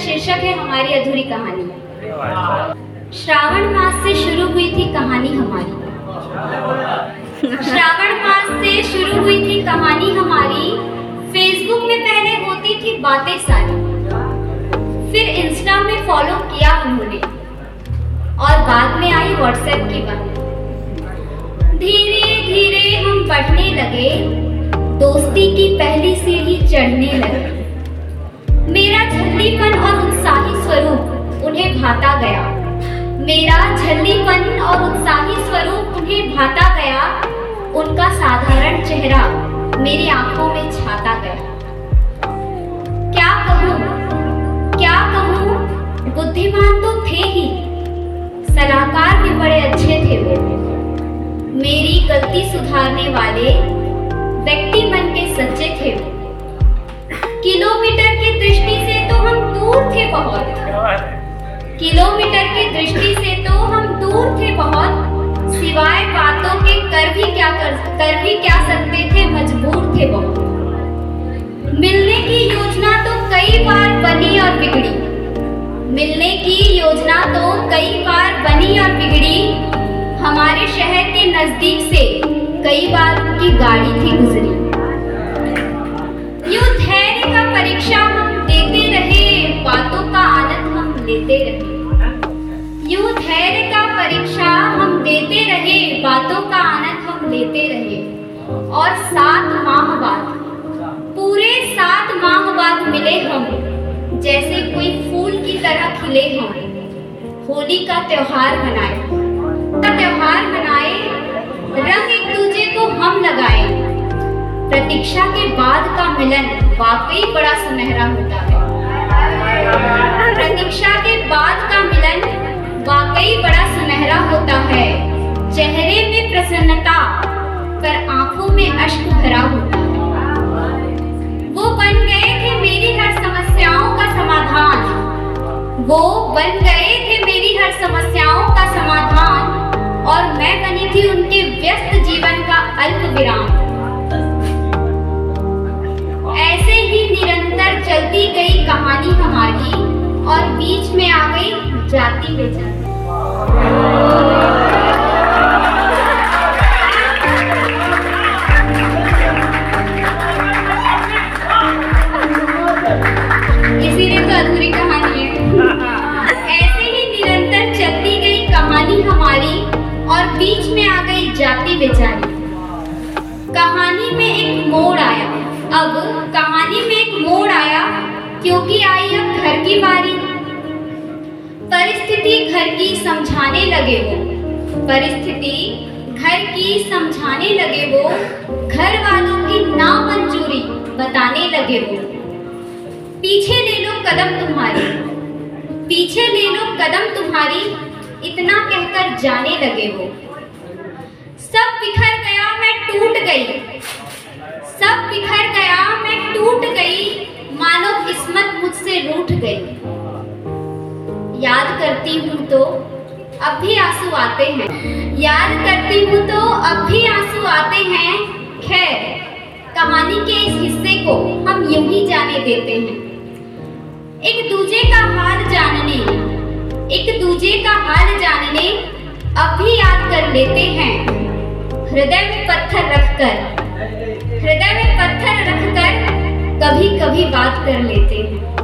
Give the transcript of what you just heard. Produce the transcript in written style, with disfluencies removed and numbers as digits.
शीर्षक है हमारी अधूरी कहानी। श्रावण मास से शुरू हुई थी कहानी हमारी। श्रावण मास से शुरू हुई थी कहानी हमारी। फेसबुक में पहले होती थी बातें सारी, फिर इंस्टा में फॉलो किया उन्होंने और बाद में आई व्हाट्सएप की बात। धीरे धीरे हम बढ़ने लगे, दोस्ती की पहली सीढ़ी चढ़ने लगे। मेरा झल्लीपन और उत्साही स्वरूप उन्हें भाता गया। मेरा झल्लीपन और उत्साही स्वरूप उन्हें भाता गया। उनका साधारण चेहरा मेरी आंखों में छाता गया। क्या कहूँ, बुद्धिमान तो थे ही, सलाहकार भी बड़े अच्छे थे वो। मेरी गलती सुधारने वाले व्यक्ति मन के सच्चे थे वो। किलोमीटर की दृष्टि से तो हम दूर थे बहुत। किलोमीटर की दृष्टि से तो हम दूर थे बहुत। सिवाय बातों के कर भी क्या सकते थे, मजबूर थे बहुत। मिलने की योजना तो कई बार बनी और बिगड़ी। मिलने की योजना तो कई बार बनी और बिगड़ी। हमारे शहर के नजदीक से कई बार उनकी गाड़ी थी गुजरी। यूं धैर्य का परीक्षा हम देते रहे, बातों का आनंद हम लेते रहे। यूं धैर्य का परीक्षा हम देते रहे, बातों का आनंद हम लेते रहे। और 7 माह बाद, पूरे 7 माह बाद मिले हम, जैसे कोई फूल की तरह खिले हम। होली का त्योहार मनाए, रंग एक दूजे को हम लगाए। प्रतीक्षा के बाद का मिलन वाकई बड़ा सुनहरा होता है। प्रतीक्षा के बाद का मिलन वाकई बड़ा सुनहरा होता है। चेहरे में प्रसन्नता पर आंखों में अश्क भरा होता है। वो बन गए थे मेरी हर समस्याओं का समाधान। वो बन गए थे मेरी हर समस्याओं का समाधान। और मैं बनी थी उनके व्यस्त जीवन का अल्प विराम। ऐसे ही निरंतर चलती गई कहानी हमारी और बीच में आ गई जाति बेजाति। इसीलिए तो अधूरी कहानी है। ऐसे ही निरंतर चलती गई कहानी हमारी और बीच में आ गई जाति बेचारी। कहानी में एक मोड़ आया। अब कहानी में एक मोड़ आया क्योंकि आई अब घर की बारी। परिस्थिति घर की समझाने लगे वो। परिस्थिति घर की समझाने लगे वो। घर वालों की नामंजूरी बताने लगे वो। पीछे ले लो कदम तुम्हारी, पीछे ले लो कदम तुम्हारी, इतना कहकर जाने लगे वो। सब बिखर गया मैं टूट गई, सब बिखर गया मैं टूट गई। मानो किस्मत मुझसे रूठ गई। याद करती हूँ तो अब भी आंसू आते हैं। याद करती हूँ तो अब भी आंसू आते हैं। खैर, कहानी के इस हिस्से को हम यूं ही जाने देते हैं। एक दूजे का हाल जानने, एक दूजे का हाल जानने अब भी याद कर लेते हैं। हृदय में पत्थर रखकर, हृदय में पत्थर रखकर कभी कभी बात कर लेते हैं।